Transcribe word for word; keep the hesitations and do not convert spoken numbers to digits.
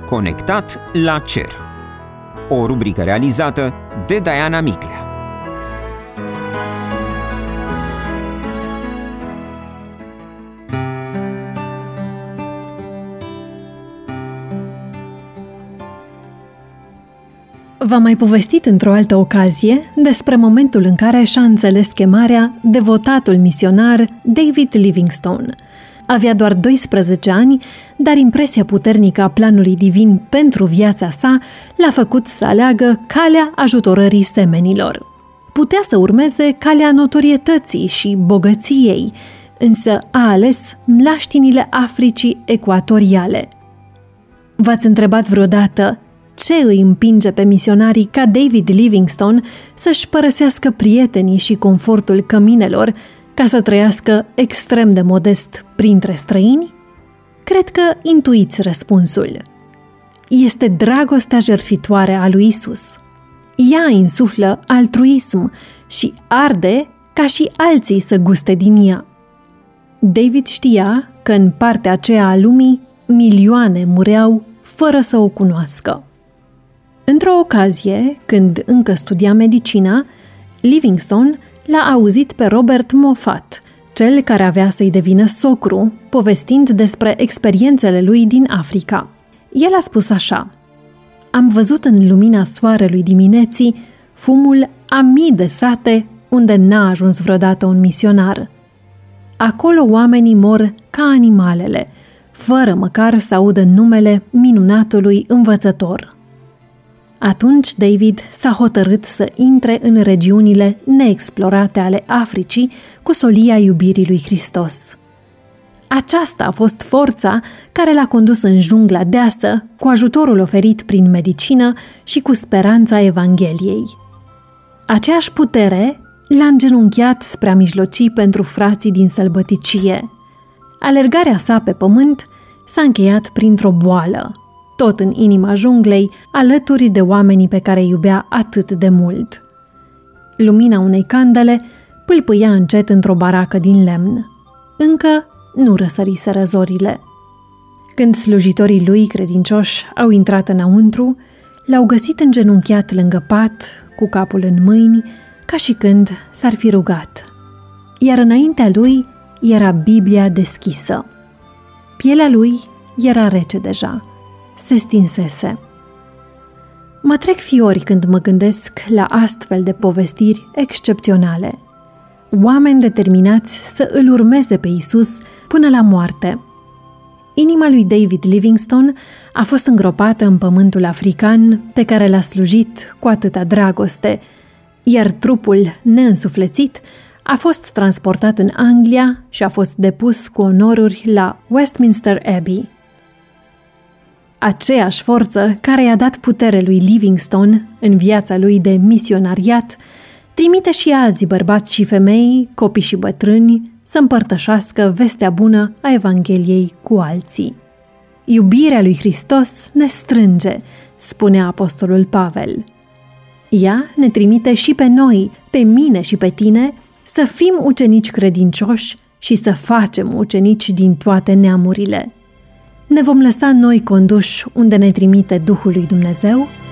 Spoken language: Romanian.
Conectat la cer. O rubrică realizată de Diana Miclea. V-am mai povestit într-o altă ocazie despre momentul în care și-a înțeles chemarea devotatul misionar David Livingstone. Avea doar doisprezece ani, dar impresia puternică a planului divin pentru viața sa l-a făcut să aleagă calea ajutorării semenilor. Putea să urmeze calea notorietății și bogăției, însă a ales mlaștinile Africii ecuatoriale. V-ați întrebat vreodată ce îi împinge pe misionarii ca David Livingstone să-și părăsească prietenii și confortul căminelor ca să trăiască extrem de modest printre străini? Cred că intuiți răspunsul. Este dragostea jertfitoare a lui Isus. Ea insuflă altruism și arde ca și alții să guste din ea. David știa că în partea aceea a lumii milioane mureau fără să o cunoască. Într-o ocazie, când încă studia medicina, Livingstone l-a auzit pe Robert Moffat, cel care avea să-i devină socru, povestind despre experiențele lui din Africa. El a spus așa: "Am văzut în lumina soarelui dimineții fumul a mii de sate unde n-a ajuns vreodată un misionar. Acolo oamenii mor ca animalele, fără măcar să audă numele minunatului învățător." Atunci David s-a hotărât să intre în regiunile neexplorate ale Africii cu solia iubirii lui Hristos. Aceasta a fost forța care l-a condus în jungla deasă, cu ajutorul oferit prin medicină și cu speranța Evangheliei. Aceeași putere l-a îngenunchiat spre a mijloci pentru frații din sălbăticie. Alergarea sa pe pământ s-a încheiat printr-o boală, tot în inima junglei, alături de oamenii pe care îi iubea atât de mult. Lumina unei candele pâlpâia încet într-o baracă din lemn. Încă nu răsăriseră zorile. Când slujitorii lui credincioși au intrat înăuntru, l-au găsit îngenunchiat lângă pat, cu capul în mâini, ca și când s-ar fi rugat. Iar înaintea lui era Biblia deschisă. Pielea lui era rece deja. Se stinsese. Mă trec fiori când mă gândesc la astfel de povestiri excepționale. Oameni determinați să îl urmeze pe Isus până la moarte. Inima lui David Livingstone a fost îngropată în pământul african pe care l-a slujit cu atâta dragoste, iar trupul neînsuflețit a fost transportat în Anglia și a fost depus cu onoruri la Westminster Abbey. Aceeași forță care i-a dat putere lui Livingstone în viața lui de misionariat, trimite și azi bărbați și femei, copii și bătrâni, să împărtășească vestea bună a Evangheliei cu alții. Iubirea lui Hristos ne strânge, spunea apostolul Pavel. Ea ne trimite și pe noi, pe mine și pe tine, să fim ucenici credincioși și să facem ucenici din toate neamurile. Ne vom lăsa noi conduși unde ne trimite Duhul lui Dumnezeu?